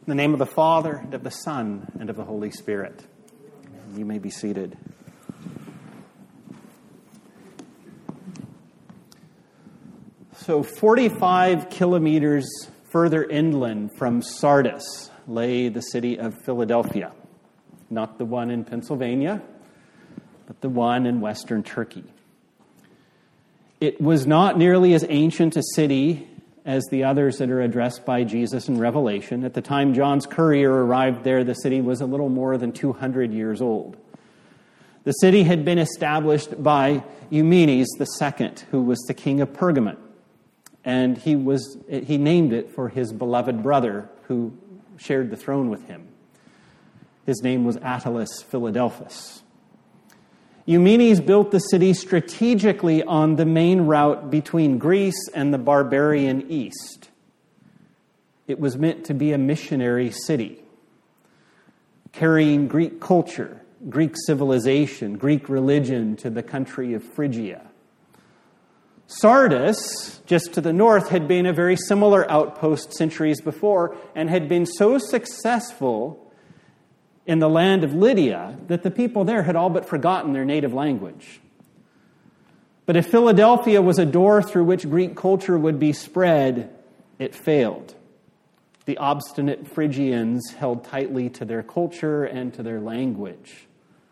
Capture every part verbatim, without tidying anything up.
In the name of the Father, and of the Son, and of the Holy Spirit. You may be seated. So forty-five kilometers further inland from Sardis lay the city of Philadelphia. Not the one in Pennsylvania, but the one in western Turkey. It was not nearly as ancient a city as the others that are addressed by Jesus in Revelation. At the time John's courier arrived there, the city was a little more than two hundred years old. The city had been established by Eumenes the Second, who was the king of Pergamon. And he was he named it for his beloved brother who shared the throne with him. His name was Attalus Philadelphus. Eumenes built the city strategically on the main route between Greece and the barbarian East. It was meant to be a missionary city, carrying Greek culture, Greek civilization, Greek religion to the country of Phrygia. Sardis, just to the north, had been a very similar outpost centuries before and had been so successful in the land of Lydia that the people there had all but forgotten their native language. But if Philadelphia was a door through which Greek culture would be spread, it failed. The obstinate Phrygians held tightly to their culture and to their language.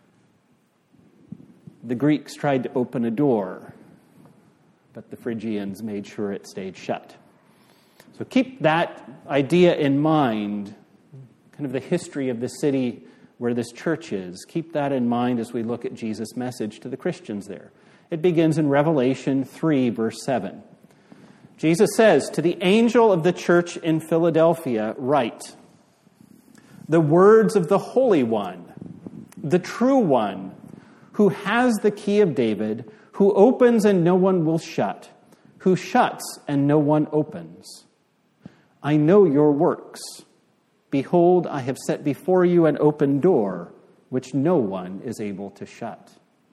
The Greeks tried to open a door, but the Phrygians made sure it stayed shut. So keep that idea in mind, kind of the history of the city where this church is. Keep that in mind as we look at Jesus' message to the Christians there. It begins in Revelation three, verse seven. Jesus says, "To the angel of the church in Philadelphia, write, the words of the Holy One, the true One, who has the key of David, who opens and no one will shut, who shuts and no one opens. I know your works. Behold, I have set before you an open door, which no one is able to shut."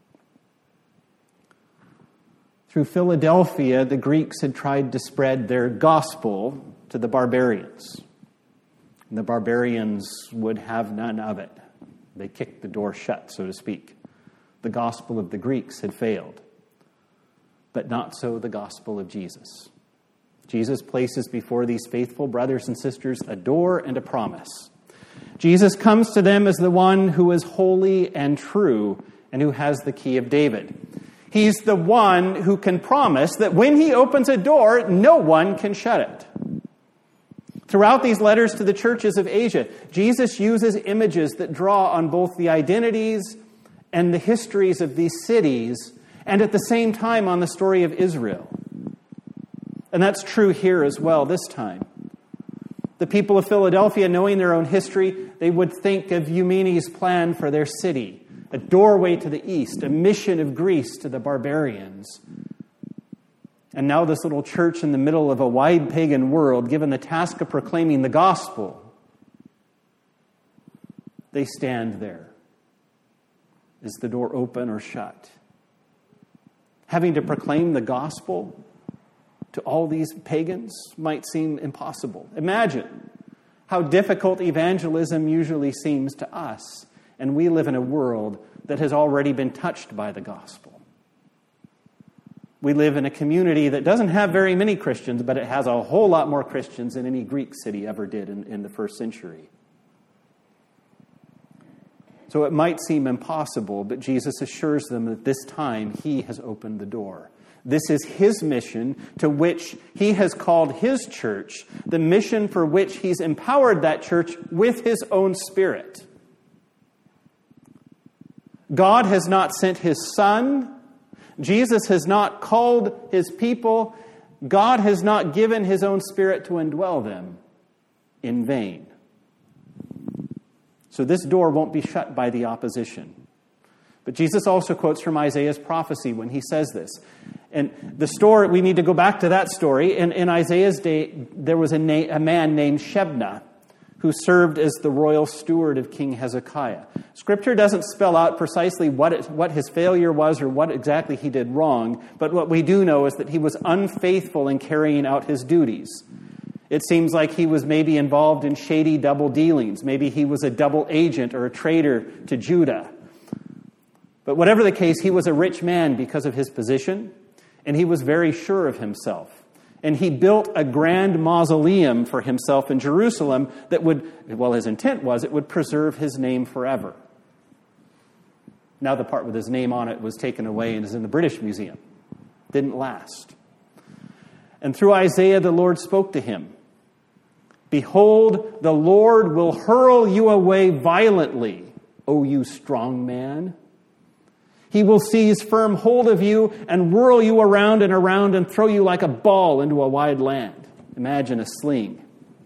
Through Philadelphia, the Greeks had tried to spread their gospel to the barbarians. And the barbarians would have none of it. They kicked the door shut, so to speak. The gospel of the Greeks had failed. But not so the gospel of Jesus. Jesus places before these faithful brothers and sisters a door and a promise. Jesus comes to them as the one who is holy and true and who has the key of David. He's the one who can promise that when he opens a door, no one can shut it. Throughout these letters to the churches of Asia, Jesus uses images that draw on both the identities and the histories of these cities, and at the same time on the story of Israel. And that's true here as well this time. The people of Philadelphia, knowing their own history, they would think of Eumenes' plan for their city, a doorway to the east, a mission of Greece to the barbarians. And now this little church in the middle of a wide pagan world, given the task of proclaiming the gospel, they stand there. Is the door open or shut? Having to proclaim the gospel to all these pagans might seem impossible. Imagine how difficult evangelism usually seems to us, and we live in a world that has already been touched by the gospel. We live in a community that doesn't have very many Christians, but it has a whole lot more Christians than any Greek city ever did in, in the first century. So it might seem impossible, but Jesus assures them that this time he has opened the door. This is his mission to which he has called his church, the mission for which he's empowered that church with his own Spirit. God has not sent his Son. Jesus has not called his people. God has not given his own Spirit to indwell them in vain. So this door won't be shut by the opposition. But Jesus also quotes from Isaiah's prophecy when he says this. And the story, we need to go back to that story. In, in Isaiah's day, there was a, na- a man named Shebna who served as the royal steward of King Hezekiah. Scripture doesn't spell out precisely what it, what his failure was or what exactly he did wrong, but what we do know is that he was unfaithful in carrying out his duties. It seems like he was maybe involved in shady double dealings. Maybe he was a double agent or a traitor to Judah. But whatever the case, he was a rich man because of his position, and he was very sure of himself. And he built a grand mausoleum for himself in Jerusalem that would, well, his intent was it would preserve his name forever. Now the part with his name on it was taken away and is in the British Museum. Didn't last. And through Isaiah, the Lord spoke to him. Behold, the Lord will hurl you away violently, O you strong man. He will seize firm hold of you and whirl you around and around and throw you like a ball into a wide land. Imagine a sling.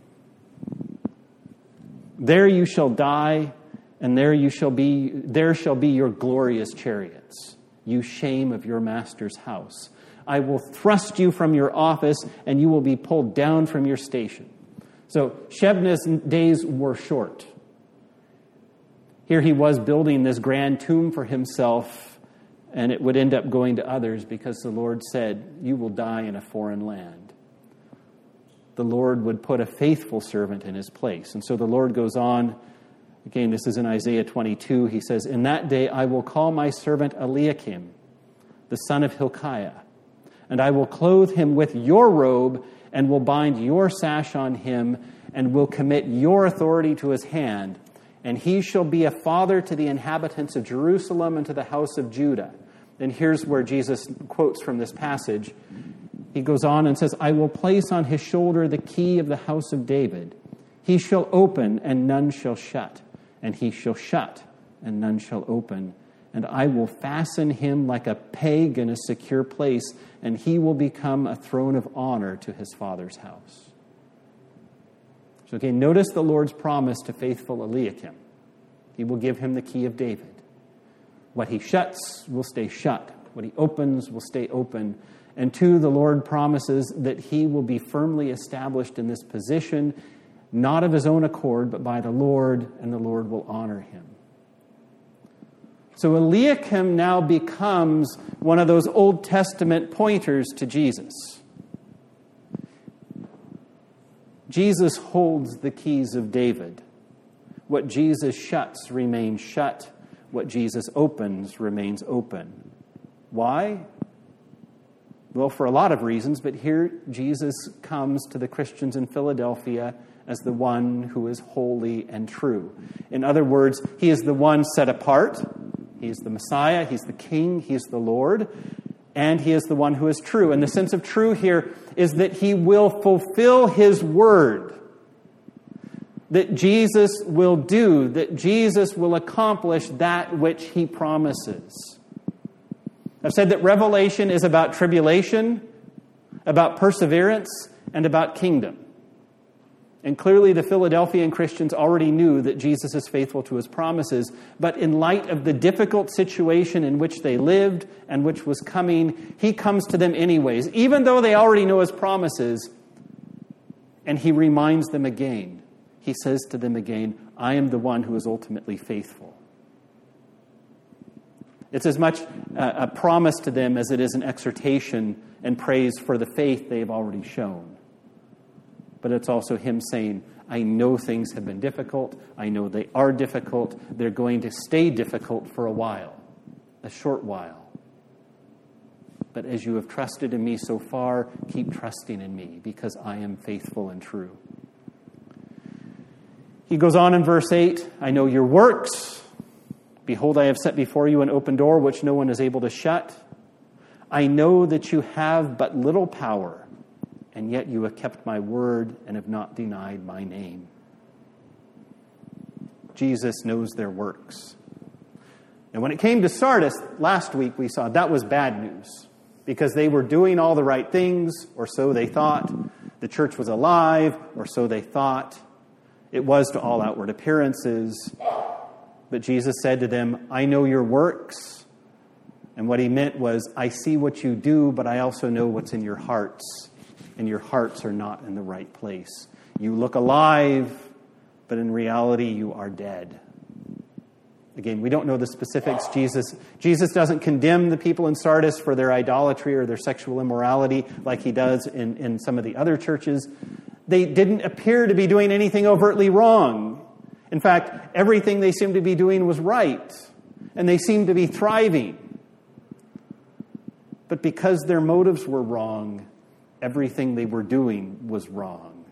There you shall die, and there you shall be, there shall be your glorious chariots, you shame of your master's house. I will thrust you from your office, and you will be pulled down from your station. So Shebna's days were short. Here he was building this grand tomb for himself, and it would end up going to others because the Lord said, you will die in a foreign land. The Lord would put a faithful servant in his place. And so the Lord goes on. Again, this is in Isaiah twenty-two. He says, in that day I will call my servant Eliakim, the son of Hilkiah, and I will clothe him with your robe and will bind your sash on him and will commit your authority to his hand. And he shall be a father to the inhabitants of Jerusalem and to the house of Judah. And here's where Jesus quotes from this passage. He goes on and says, I will place on his shoulder the key of the house of David. He shall open and none shall shut, and he shall shut and none shall open. And I will fasten him like a peg in a secure place, and he will become a throne of honor to his father's house. So again, notice the Lord's promise to faithful Eliakim. He will give him the key of David. What he shuts will stay shut. What he opens will stay open. And two, the Lord promises that he will be firmly established in this position, not of his own accord, but by the Lord, and the Lord will honor him. So Eliakim now becomes one of those Old Testament pointers to Jesus. Jesus holds the keys of David. What Jesus shuts remains shut. What Jesus opens remains open. Why? Well, for a lot of reasons, but here Jesus comes to the Christians in Philadelphia as the one who is holy and true. In other words, he is the one set apart. He is the Messiah. He's the King. He's the Lord. And he is the one who is true. And the sense of true here is that he will fulfill his word. That Jesus will do. That Jesus will accomplish that which he promises. I've said that Revelation is about tribulation, about perseverance, and about kingdom. And clearly the Philadelphian Christians already knew that Jesus is faithful to his promises. But in light of the difficult situation in which they lived and which was coming, he comes to them anyways, even though they already know his promises. And he reminds them again. He says to them again, I am the one who is ultimately faithful. It's as much a promise to them as it is an exhortation and praise for the faith they've already shown. But it's also him saying, I know things have been difficult. I know they are difficult. They're going to stay difficult for a while, a short while. But as you have trusted in me so far, keep trusting in me because I am faithful and true. He goes on in verse eight, I know your works. Behold, I have set before you an open door which no one is able to shut. I know that you have but little power, and yet you have kept my word and have not denied my name. Jesus knows their works. And when it came to Sardis, last week we saw that was bad news because they were doing all the right things, or so they thought. The church was alive, or so they thought. It was to all outward appearances. But Jesus said to them, I know your works. And what he meant was, I see what you do, but I also know what's in your hearts. And your hearts are not in the right place. You look alive, but in reality you are dead. Again, we don't know the specifics. Jesus, Jesus doesn't condemn the people in Sardis for their idolatry or their sexual immorality like he does in, in some of the other churches. They didn't appear to be doing anything overtly wrong. In fact, everything they seemed to be doing was right, and they seemed to be thriving. But because their motives were wrong, everything they were doing was wrong.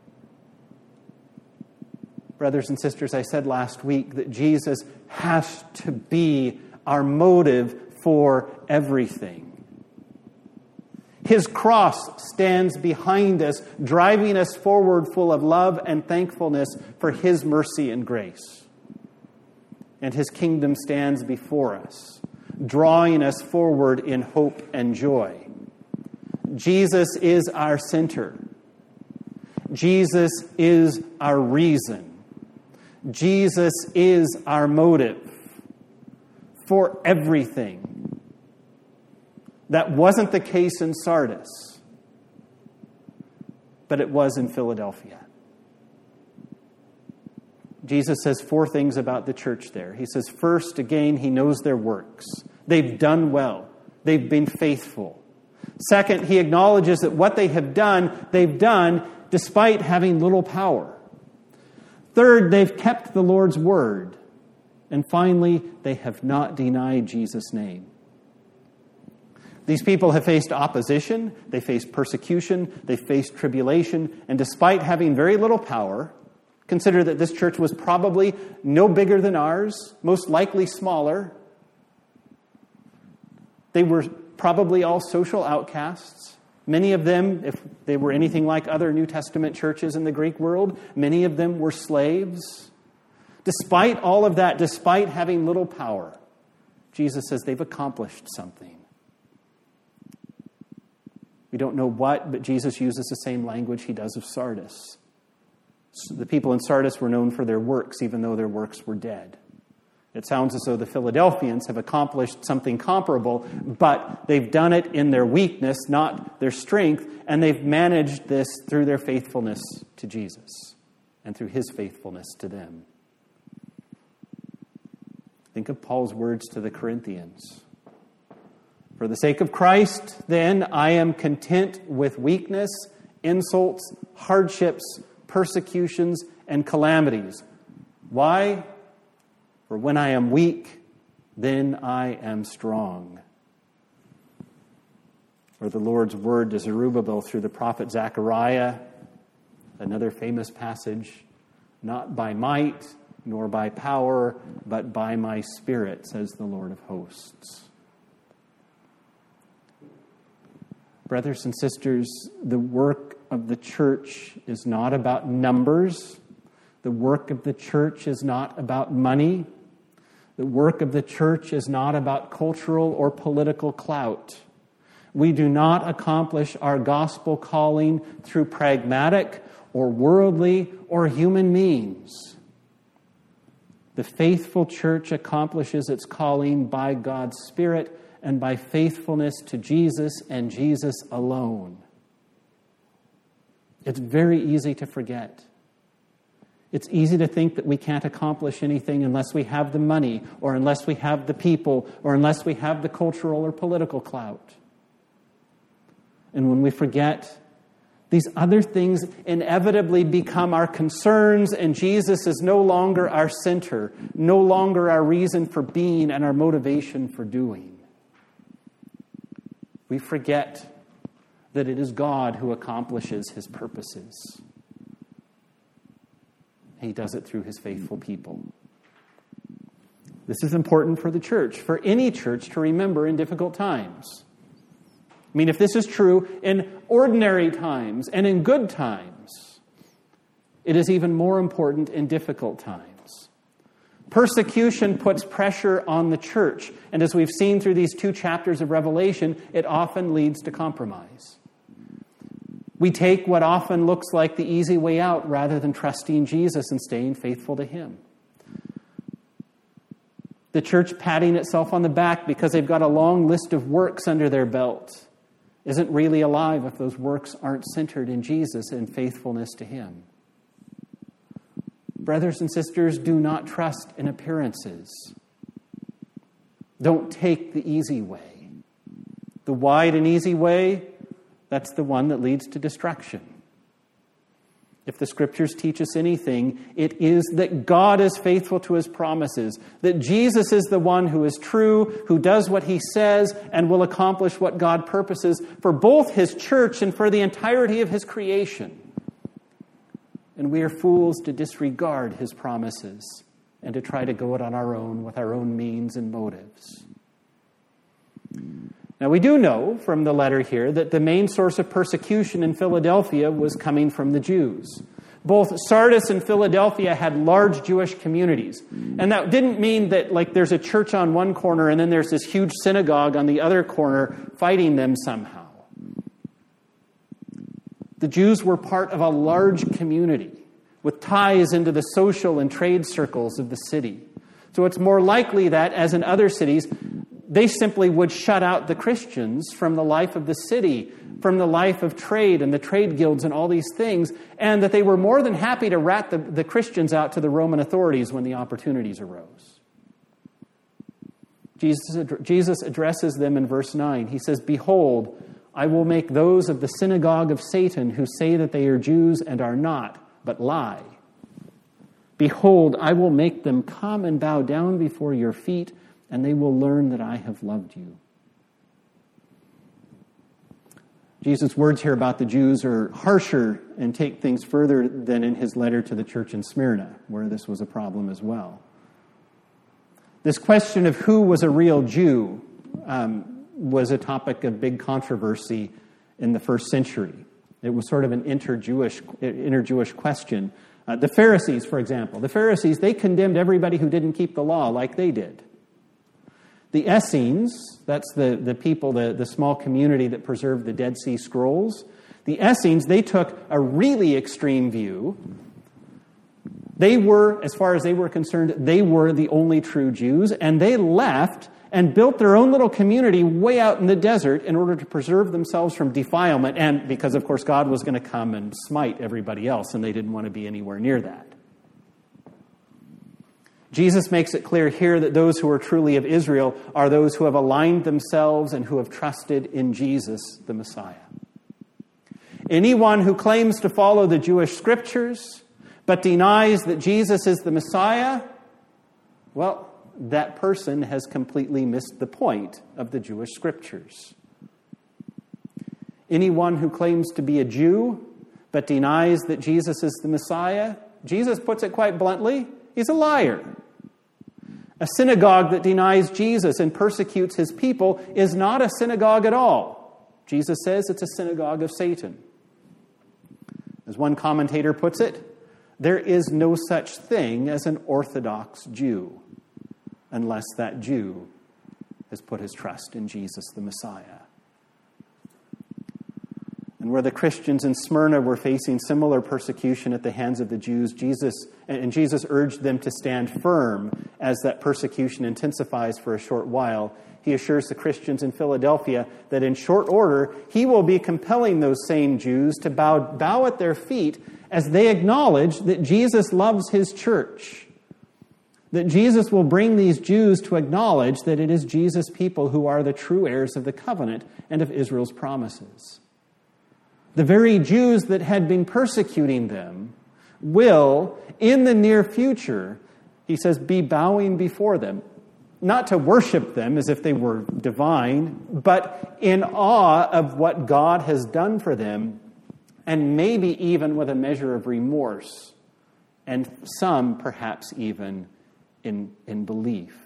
Brothers and sisters, I said last week that Jesus has to be our motive for everything. His cross stands behind us, driving us forward full of love and thankfulness for His mercy and grace. And His kingdom stands before us, drawing us forward in hope and joy. Jesus is our center. Jesus is our reason. Jesus is our motive for everything. That wasn't the case in Sardis, but it was in Philadelphia. Jesus says four things about the church there. He says, first, again, He knows their works. They've done well. They've been faithful. Second, He acknowledges that what they have done, they've done despite having little power. Third, they've kept the Lord's word. And finally, they have not denied Jesus' name. These people have faced opposition, they faced persecution, they faced tribulation, and despite having very little power, consider that this church was probably no bigger than ours, most likely smaller. They were probably all social outcasts. Many of them, if they were anything like other New Testament churches in the Greek world, many of them were slaves. Despite all of that, despite having little power, Jesus says they've accomplished something. We don't know what, but Jesus uses the same language He does of Sardis. The people in Sardis were known for their works, even though their works were dead. It sounds as though the Philadelphians have accomplished something comparable, but they've done it in their weakness, not their strength, and they've managed this through their faithfulness to Jesus and through His faithfulness to them. Think of Paul's words to the Corinthians. For the sake of Christ, then, I am content with weakness, insults, hardships, persecutions, and calamities. Why? For when I am weak, then I am strong. Or the Lord's word to Zerubbabel through the prophet Zechariah, another famous passage, not by might nor by power, but by my Spirit, says the Lord of hosts. Brothers and sisters, the work of the church is not about numbers. The work of the church is not about money. The work of the church is not about cultural or political clout. We do not accomplish our gospel calling through pragmatic or worldly or human means. The faithful church accomplishes its calling by God's Spirit and by faithfulness to Jesus and Jesus alone. It's very easy to forget. It's easy to think that we can't accomplish anything unless we have the money, or unless we have the people, or unless we have the cultural or political clout. And when we forget, these other things inevitably become our concerns, and Jesus is no longer our center, no longer our reason for being and our motivation for doing. We forget that it is God who accomplishes His purposes. He does it through His faithful people. This is important for the church, for any church to remember in difficult times. I mean, if this is true in ordinary times and in good times, it is even more important in difficult times. Persecution puts pressure on the church, and as we've seen through these two chapters of Revelation, it often leads to compromise. We take what often looks like the easy way out rather than trusting Jesus and staying faithful to Him. The church patting itself on the back because they've got a long list of works under their belt isn't really alive if those works aren't centered in Jesus and faithfulness to Him. Brothers and sisters, do not trust in appearances. Don't take the easy way. The wide and easy way, that's the one that leads to destruction. If the Scriptures teach us anything, it is that God is faithful to his promises, that Jesus is the one who is true, who does what he says, and will accomplish what God purposes for both his church and for the entirety of his creation. And we are fools to disregard his promises and to try to go it on our own with our own means and motives. Now, we do know from the letter here that the main source of persecution in Philadelphia was coming from the Jews. Both Sardis and Philadelphia had large Jewish communities. And that didn't mean that, like, there's a church on one corner and then there's this huge synagogue on the other corner fighting them somehow. The Jews were part of a large community with ties into the social and trade circles of the city. So it's more likely that, as in other cities, they simply would shut out the Christians from the life of the city, from the life of trade and the trade guilds and all these things, and that they were more than happy to rat the, the Christians out to the Roman authorities when the opportunities arose. Jesus, Jesus addresses them in verse nine. He says, "Behold, I will make those of the synagogue of Satan who say that they are Jews and are not, but lie. Behold, I will make them come and bow down before your feet, and they will learn that I have loved you." Jesus' words here about the Jews are harsher and take things further than in his letter to the church in Smyrna, where this was a problem as well. This question of who was a real Jew um, was a topic of big controversy in the first century. It was sort of an inter-Jewish, inter-Jewish question. Uh, the Pharisees, for example, the Pharisees, they condemned everybody who didn't keep the law like they did. The Essenes, that's the, the people, the, the small community that preserved the Dead Sea Scrolls, the Essenes, they took a really extreme view. They were, as far as they were concerned, they were the only true Jews, and they left and built their own little community way out in the desert in order to preserve themselves from defilement, and because, of course, God was going to come and smite everybody else, and they didn't want to be anywhere near that. Jesus makes it clear here that those who are truly of Israel are those who have aligned themselves and who have trusted in Jesus, the Messiah. Anyone who claims to follow the Jewish Scriptures but denies that Jesus is the Messiah, well, that person has completely missed the point of the Jewish Scriptures. Anyone who claims to be a Jew but denies that Jesus is the Messiah, Jesus puts it quite bluntly, he's a liar. A synagogue that denies Jesus and persecutes his people is not a synagogue at all. Jesus says it's a synagogue of Satan. As one commentator puts it, there is no such thing as an Orthodox Jew unless that Jew has put his trust in Jesus the Messiah. And where the Christians in Smyrna were facing similar persecution at the hands of the Jews, Jesus and Jesus urged them to stand firm as that persecution intensifies for a short while. He assures the Christians in Philadelphia that in short order, he will be compelling those same Jews to bow, bow at their feet as they acknowledge that Jesus loves his church. That Jesus will bring these Jews to acknowledge that it is Jesus' people who are the true heirs of the covenant and of Israel's promises. The very Jews that had been persecuting them will, in the near future, he says, be bowing before them. Not to worship them as if they were divine, but in awe of what God has done for them, and maybe even with a measure of remorse, and some perhaps even in, in belief.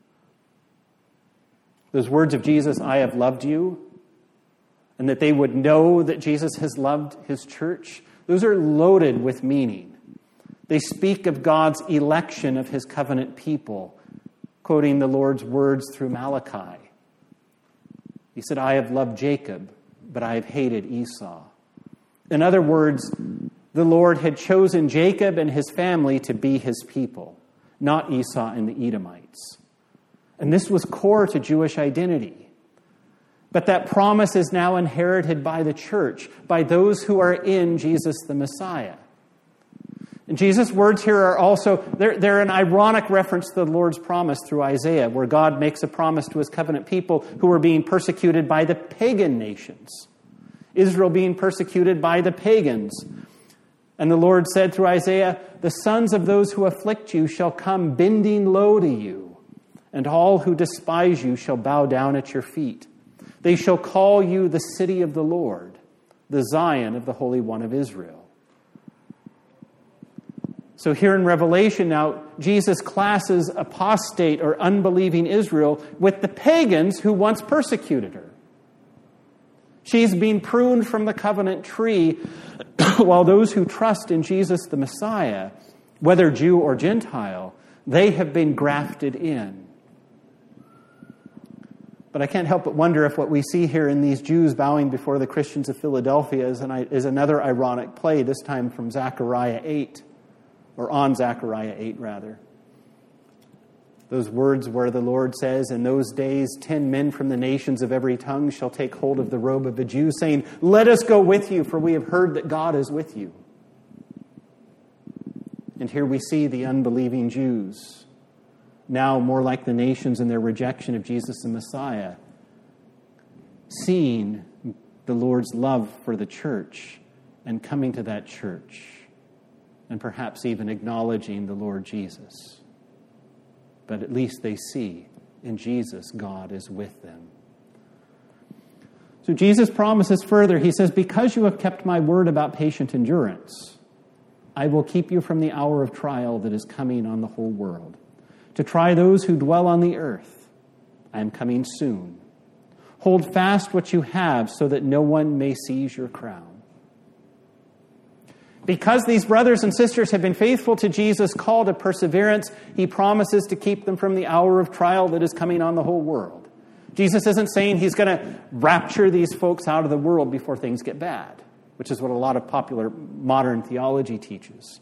Those words of Jesus, "I have loved you," and that they would know that Jesus has loved his church, those are loaded with meaning. They speak of God's election of his covenant people, quoting the Lord's words through Malachi. He said, "I have loved Jacob, but I have hated Esau." In other words, the Lord had chosen Jacob and his family to be his people, not Esau and the Edomites. And this was core to Jewish identity. But that promise is now inherited by the church, by those who are in Jesus the Messiah. And Jesus' words here are also, they're, they're an ironic reference to the Lord's promise through Isaiah, where God makes a promise to his covenant people who were being persecuted by the pagan nations. Israel being persecuted by the pagans. And the Lord said through Isaiah, the sons of those who afflict you shall come bending low to you, and all who despise you shall bow down at your feet. They shall call you the city of the Lord, the Zion of the Holy One of Israel. So here in Revelation now, Jesus classes apostate or unbelieving Israel with the pagans who once persecuted her. She's been pruned from the covenant tree, while those who trust in Jesus the Messiah, whether Jew or Gentile, they have been grafted in. But I can't help but wonder if what we see here in these Jews bowing before the Christians of Philadelphia is, an, is another ironic play, this time from Zechariah eight, or on Zechariah eight, rather. Those words where the Lord says, in those days, ten men from the nations of every tongue shall take hold of the robe of a Jew, saying, let us go with you, for we have heard that God is with you. And here we see the unbelieving Jews, now more like the nations in their rejection of Jesus the Messiah, seeing the Lord's love for the church and coming to that church, and perhaps even acknowledging the Lord Jesus. But at least they see in Jesus, God is with them. So Jesus promises further. He says, because you have kept my word about patient endurance, I will keep you from the hour of trial that is coming on the whole world, to try those who dwell on the earth. I am coming soon. Hold fast what you have so that no one may seize your crown. Because these brothers and sisters have been faithful to Jesus' call to perseverance, he promises to keep them from the hour of trial that is coming on the whole world. Jesus isn't saying he's going to rapture these folks out of the world before things get bad, which is what a lot of popular modern theology teaches.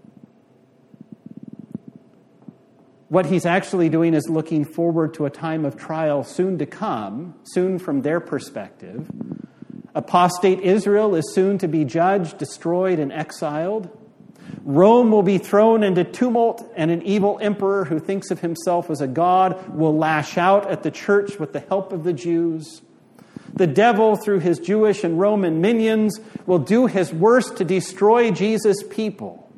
What he's actually doing is looking forward to a time of trial soon to come, soon from their perspective. Apostate Israel is soon to be judged, destroyed, and exiled. Rome will be thrown into tumult, and an evil emperor who thinks of himself as a god will lash out at the church with the help of the Jews. The devil, through his Jewish and Roman minions, will do his worst to destroy Jesus' people.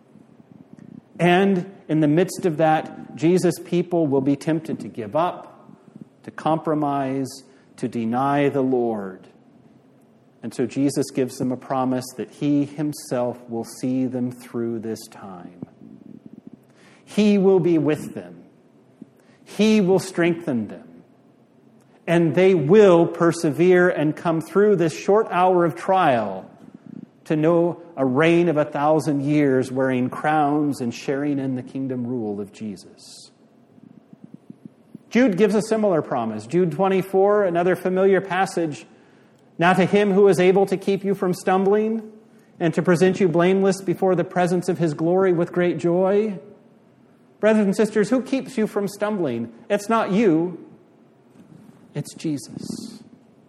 And in the midst of that, Jesus' people will be tempted to give up, to compromise, to deny the Lord. And so Jesus gives them a promise that he himself will see them through this time. He will be with them. He will strengthen them. And they will persevere and come through this short hour of trial to know a reign of a thousand years, wearing crowns and sharing in the kingdom rule of Jesus. Jude gives a similar promise. Jude twenty-four, another familiar passage. Now to him who is able to keep you from stumbling and to present you blameless before the presence of his glory with great joy. Brothers and sisters, who keeps you from stumbling? It's not you. It's Jesus.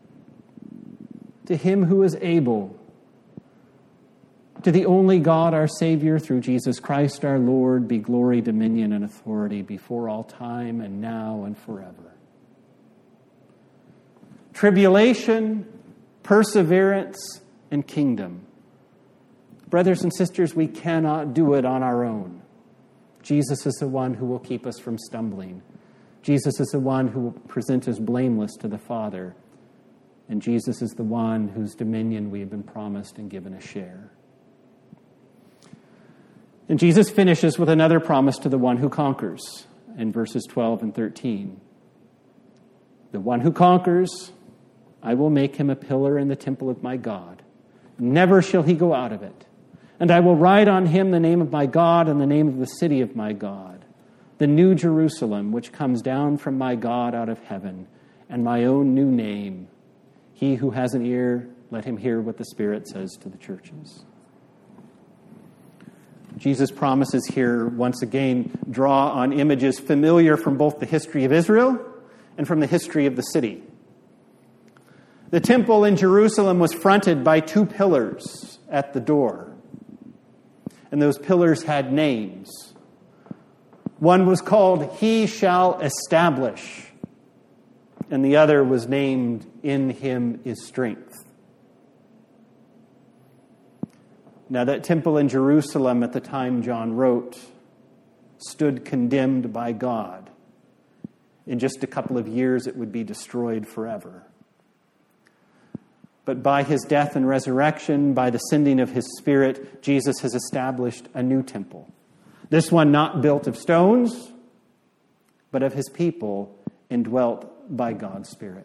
To him who is able, to the only God, our Savior, through Jesus Christ our Lord, be glory, dominion, and authority before all time and now and forever. Tribulation, perseverance, and kingdom. Brothers and sisters, we cannot do it on our own. Jesus is the one who will keep us from stumbling. Jesus is the one who will present us blameless to the Father. And Jesus is the one whose dominion we have been promised and given a share. And Jesus finishes with another promise to the one who conquers in verses twelve and thirteen. The one who conquers, I will make him a pillar in the temple of my God. Never shall he go out of it. And I will write on him the name of my God and the name of the city of my God, the new Jerusalem, which comes down from my God out of heaven, and my own new name. He who has an ear, let him hear what the Spirit says to the churches. Jesus' promises here once again draw on images familiar from both the history of Israel and from the history of the city. The temple in Jerusalem was fronted by two pillars at the door. And those pillars had names. One was called, He Shall Establish. And the other was named, In Him Is Strength. Now, that temple in Jerusalem at the time John wrote stood condemned by God. In just a couple of years, it would be destroyed forever. But by his death and resurrection, by the sending of his Spirit, Jesus has established a new temple. This one not built of stones, but of his people, indwelt by God's Spirit.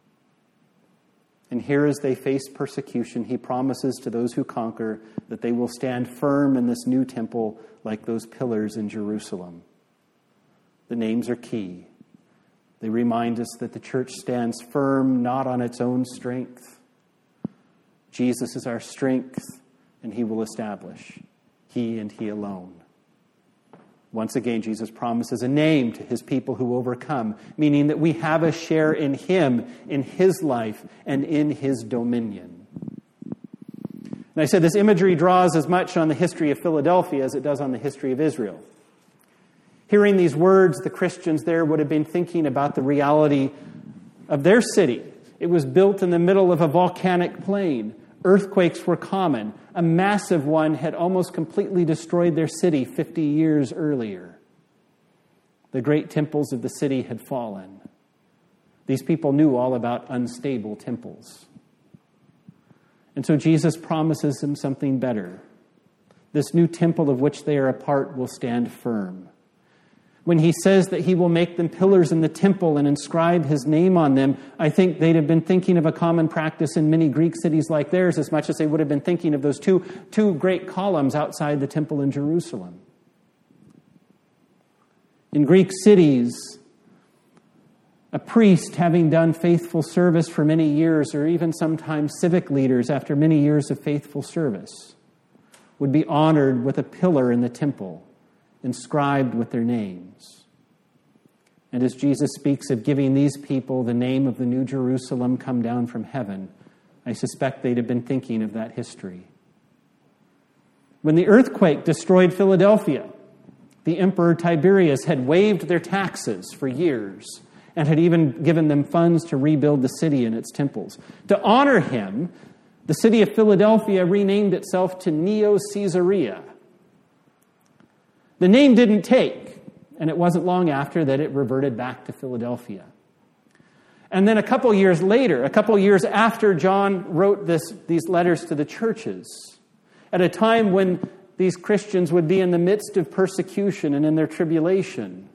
And here, as they face persecution, he promises to those who conquer that they will stand firm in this new temple like those pillars in Jerusalem. The names are key. They remind us that the church stands firm not on its own strength. Jesus is our strength, and he will establish. He and he alone. Once again, Jesus promises a name to his people who overcome, meaning that we have a share in him, in his life, and in his dominion. And I said this imagery draws as much on the history of Philadelphia as it does on the history of Israel. Hearing these words, the Christians there would have been thinking about the reality of their city. It was built in the middle of a volcanic plain. Earthquakes were common. A massive one had almost completely destroyed their city fifty years earlier. The great temples of the city had fallen. These people knew all about unstable temples. And so Jesus promises them something better. This new temple of which they are a part will stand firm. When he says that he will make them pillars in the temple and inscribe his name on them, I think they'd have been thinking of a common practice in many Greek cities like theirs as much as they would have been thinking of those two, two great columns outside the temple in Jerusalem. In Greek cities, a priest having done faithful service for many years, or even sometimes civic leaders after many years of faithful service, would be honored with a pillar in the temple, inscribed with their names. And as Jesus speaks of giving these people the name of the New Jerusalem come down from heaven, I suspect they'd have been thinking of that history. When the earthquake destroyed Philadelphia, the Emperor Tiberius had waived their taxes for years and had even given them funds to rebuild the city and its temples. To honor him, the city of Philadelphia renamed itself to Neo-Caesarea. The name didn't take, and it wasn't long after that it reverted back to Philadelphia. And then a couple years later, a couple years after John wrote this, these letters to the churches, at a time when these Christians would be in the midst of persecution and in their tribulation,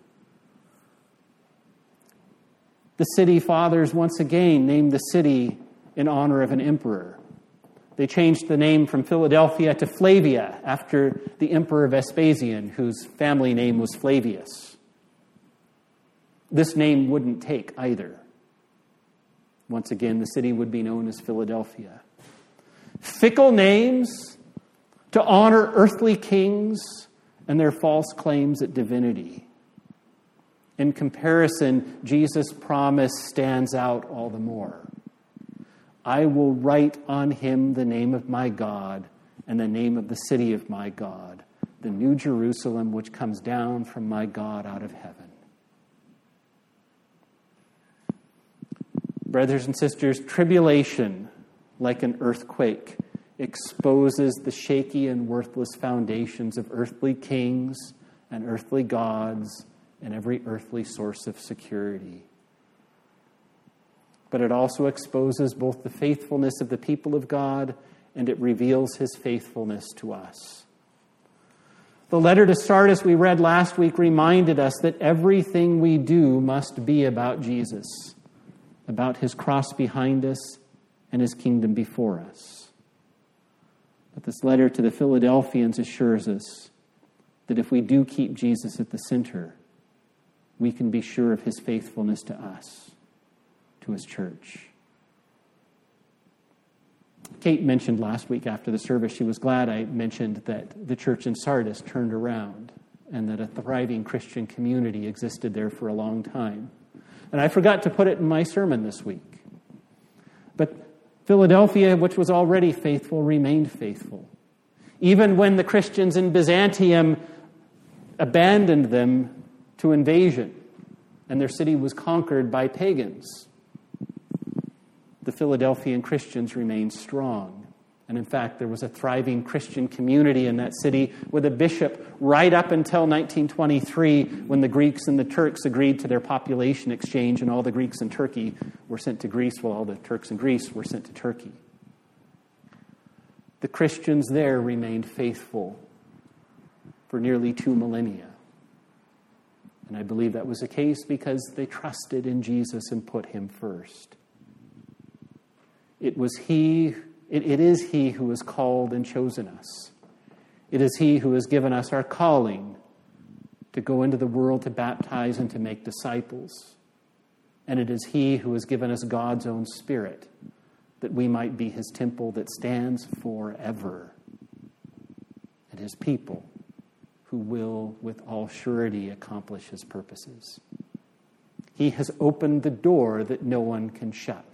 the city fathers once again named the city in honor of an emperor. They changed the name from Philadelphia to Flavia after the Emperor Vespasian, whose family name was Flavius. This name wouldn't take either. Once again, the city would be known as Philadelphia. Fickle names to honor earthly kings and their false claims at divinity. In comparison, Jesus' promise stands out all the more. I will write on him the name of my God and the name of the city of my God, the New Jerusalem which comes down from my God out of heaven. Brothers and sisters, tribulation, like an earthquake, exposes the shaky and worthless foundations of earthly kings and earthly gods and every earthly source of security. But it also exposes both the faithfulness of the people of God and it reveals his faithfulness to us. The letter to Sardis we read last week reminded us that everything we do must be about Jesus, about his cross behind us and his kingdom before us. But this letter to the Philadelphians assures us that if we do keep Jesus at the center, we can be sure of his faithfulness to us, to his church. Kate mentioned last week after the service, she was glad I mentioned that the church in Sardis turned around and that a thriving Christian community existed there for a long time. And I forgot to put it in my sermon this week. But Philadelphia, which was already faithful, remained faithful. Even when the Christians in Byzantium abandoned them to invasion and their city was conquered by pagans, the Philadelphian Christians remained strong. And in fact, there was a thriving Christian community in that city with a bishop right up until nineteen twenty-three, when the Greeks and the Turks agreed to their population exchange, and all the Greeks in Turkey were sent to Greece, while all the Turks in Greece were sent to Turkey. The Christians there remained faithful for nearly two millennia. And I believe that was the case because they trusted in Jesus and put him first. It was he It, it is he who has called and chosen us. It is he who has given us our calling to go into the world to baptize and to make disciples. And it is he who has given us God's own Spirit, that we might be his temple that stands forever, and his people who will with all surety accomplish his purposes. He has opened the door that no one can shut.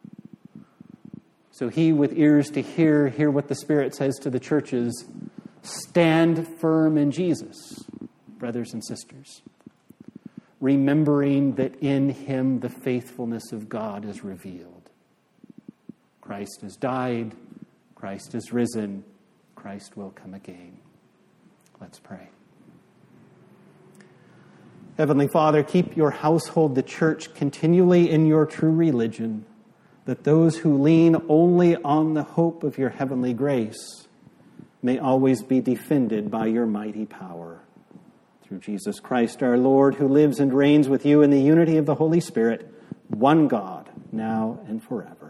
So he with ears to hear, hear what the Spirit says to the churches. Stand firm in Jesus, brothers and sisters, remembering that in him the faithfulness of God is revealed. Christ has died, Christ is risen, Christ will come again. Let's pray. Heavenly Father, keep your household, the church, continually in your true religion, that those who lean only on the hope of your heavenly grace may always be defended by your mighty power. Through Jesus Christ our Lord, who lives and reigns with you in the unity of the Holy Spirit, one God, now and forever.